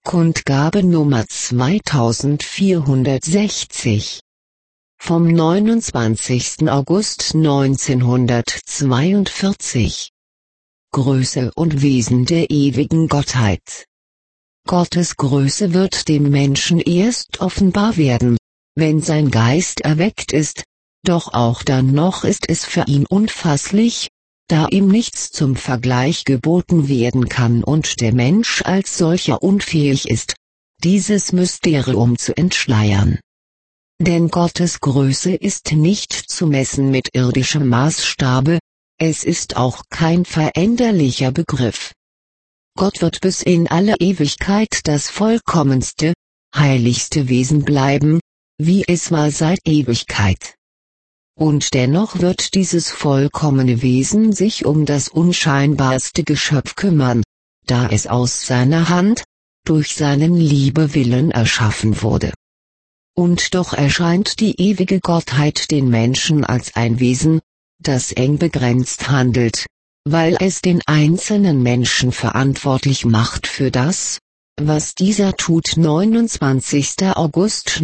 Kundgabe Nummer 2460 vom 29. August 1942. Größe und Wesen der ewigen Gottheit. Gottes Größe wird dem Menschen erst offenbar werden, wenn sein Geist erweckt ist, doch auch dann noch ist es für ihn unfasslich, da ihm nichts zum Vergleich geboten werden kann und der Mensch als solcher unfähig ist, dieses Mysterium zu entschleiern. Denn Gottes Größe ist nicht zu messen mit irdischem Maßstabe, es ist auch kein veränderlicher Begriff. Gott wird bis in alle Ewigkeit das vollkommenste, heiligste Wesen bleiben, wie es war seit Ewigkeit. Und dennoch wird dieses vollkommene Wesen sich um das unscheinbarste Geschöpf kümmern, da es aus seiner Hand, durch seinen Liebewillen erschaffen wurde. Und doch erscheint die ewige Gottheit den Menschen als ein Wesen, das eng begrenzt handelt, weil es den einzelnen Menschen verantwortlich macht für das, was dieser tut. 29. August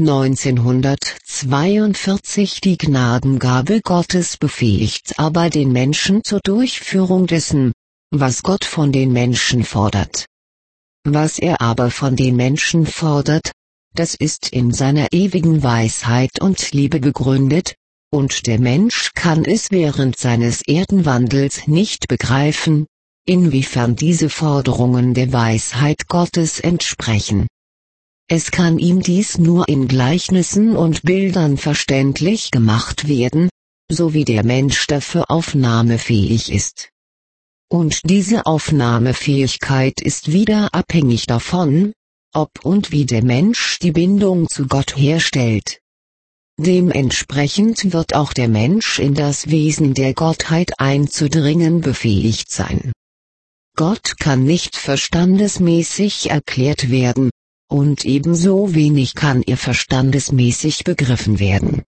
1942. Die Gnadengabe Gottes befähigt aber den Menschen zur Durchführung dessen, was Gott von den Menschen fordert. Was er aber von den Menschen fordert, das ist in seiner ewigen Weisheit und Liebe begründet, und der Mensch kann es während seines Erdenwandels nicht begreifen, inwiefern diese Forderungen der Weisheit Gottes entsprechen. Es kann ihm dies nur in Gleichnissen und Bildern verständlich gemacht werden, so wie der Mensch dafür aufnahmefähig ist. Und diese Aufnahmefähigkeit ist wieder abhängig davon, ob und wie der Mensch die Bindung zu Gott herstellt. Dementsprechend wird auch der Mensch in das Wesen der Gottheit einzudringen befähigt sein. Gott kann nicht verstandesmäßig erklärt werden, und ebenso wenig kann er verstandesmäßig begriffen werden.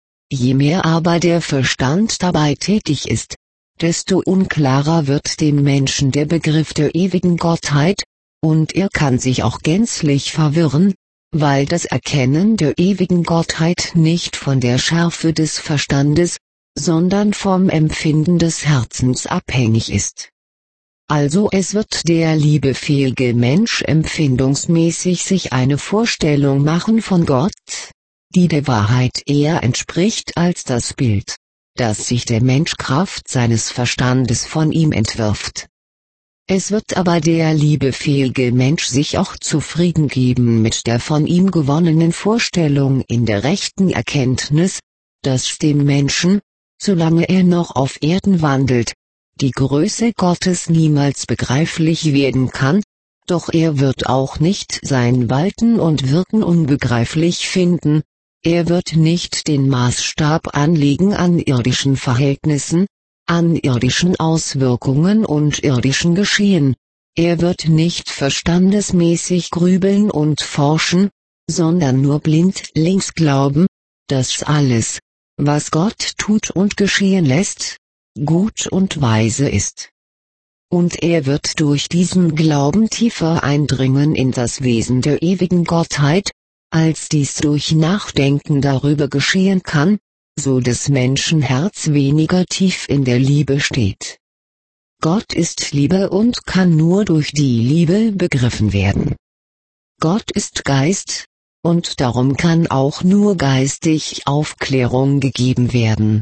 Je mehr aber der Verstand dabei tätig ist, desto unklarer wird dem Menschen der Begriff der ewigen Gottheit, und er kann sich auch gänzlich verwirren, weil das Erkennen der ewigen Gottheit nicht von der Schärfe des Verstandes, sondern vom Empfinden des Herzens abhängig ist. Also es wird der liebefähige Mensch empfindungsmäßig sich eine Vorstellung machen von Gott, die der Wahrheit eher entspricht als das Bild, das sich der Mensch Kraft seines Verstandes von ihm entwirft. Es wird aber der liebefähige Mensch sich auch zufrieden geben mit der von ihm gewonnenen Vorstellung in der rechten Erkenntnis, dass dem Menschen, solange er noch auf Erden wandelt, die Größe Gottes niemals begreiflich werden kann, doch er wird auch nicht sein Walten und Wirken unbegreiflich finden, er wird nicht den Maßstab anlegen an irdischen Verhältnissen, an irdischen Auswirkungen und irdischen Geschehen, er wird nicht verstandesmäßig grübeln und forschen, sondern nur blindlings glauben, dass alles, was Gott tut und geschehen lässt, gut und weise ist. Und er wird durch diesen Glauben tiefer eindringen in das Wesen der ewigen Gottheit, als dies durch Nachdenken darüber geschehen kann, so des Menschenherz weniger tief in der Liebe steht. Gott ist Liebe und kann nur durch die Liebe begriffen werden. Gott ist Geist, und darum kann auch nur geistig Aufklärung gegeben werden.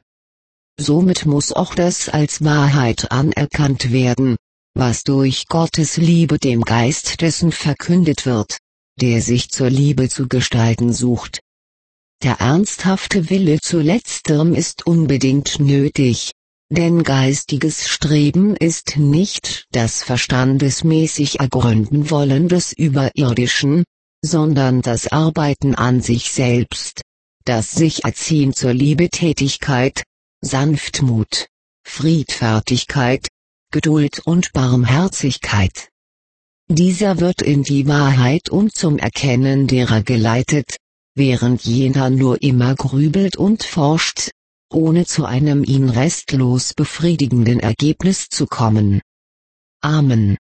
Somit muss auch das als Wahrheit anerkannt werden, was durch Gottes Liebe dem Geist dessen verkündet wird, der sich zur Liebe zu gestalten sucht. Der ernsthafte Wille zu Letzterem ist unbedingt nötig, denn geistiges Streben ist nicht das verstandesmäßig ergründen wollen des Überirdischen, sondern das Arbeiten an sich selbst, das sich erziehen zur Liebetätigkeit, Sanftmut, Friedfertigkeit, Geduld und Barmherzigkeit. Dieser wird in die Wahrheit und zum Erkennen derer geleitet, während jener nur immer grübelt und forscht, ohne zu einem ihn restlos befriedigenden Ergebnis zu kommen. Amen.